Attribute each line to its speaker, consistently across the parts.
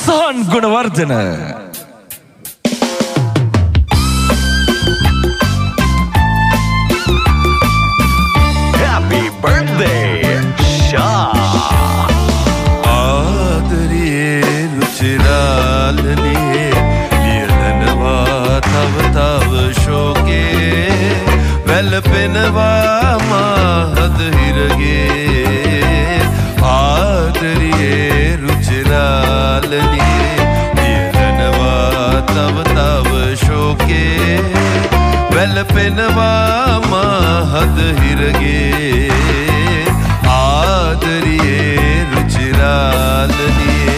Speaker 1: සහන් Gunawardena.
Speaker 2: Happy birthday, Shah.
Speaker 3: ආදරයේ රුචිරාලනේ ලියනවා තව තව ශෝකේ වැළපෙනවා මහද හිරගේ. ආදරයේ රුචිරාලනේ ලියනවා තව තව ශෝකේ වැළපෙනවා මහද හිරගේ. ආදරයේ රුචිරාලනේ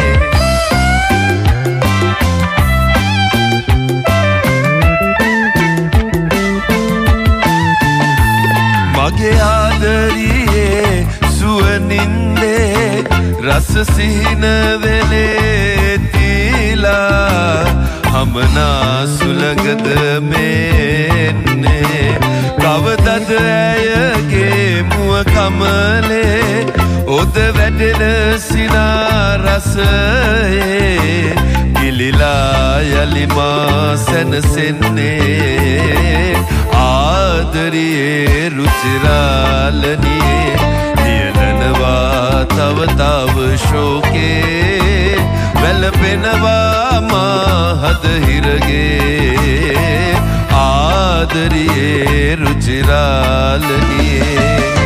Speaker 3: මගේ ආදරියේ සුවනින්දේ රස සිහින වෙලේ තිලා හමනා සුළඟද මෙන්නේ කවදද ඇයගේ මුව කමලේ ඔද වැටෙන සිනා රසයේ ගිලිලා යලිමා සැනසෙන්නේ. ආදරයේ රුචිරාලනේ ලියනවා තව තව ශෝකේ වැළපෙනවා මහද හිරගේ. ආදරයේ රුචිරාලනේ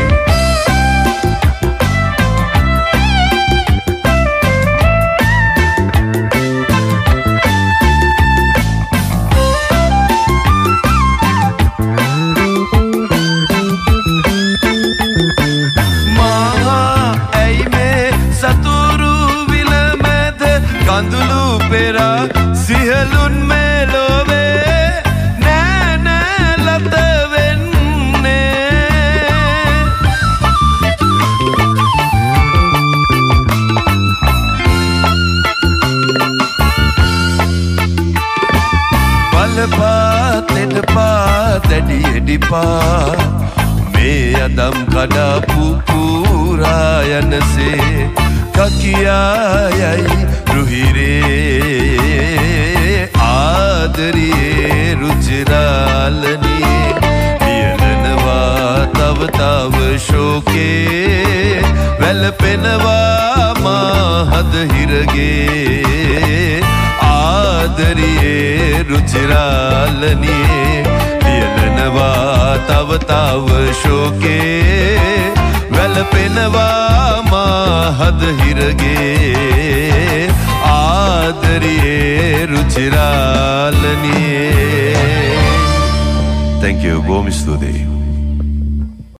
Speaker 3: කඳුළු පෙරා සිහලුන් මෙලොවේ නෑ නෑ ලත වෙන්නේ. බලපා තෙඩපා දැඩි එඩිපා මේ අදම් කඩපු පුරා යනසේ කකියායයි රුහිරේ. ආදරයේ රුචිරාලනේ ලියනවා තව තව ශෝකේ වැළපෙනවා මහද හිරගේ. ආදරයේ රුචිරාලනේ ලියනවා තව තව ශෝකේ වැළපෙනවා මහද හිරගේ. ආදරයේ රුචිරාලනේ. Thank you. බොහොම ස්තුතියි.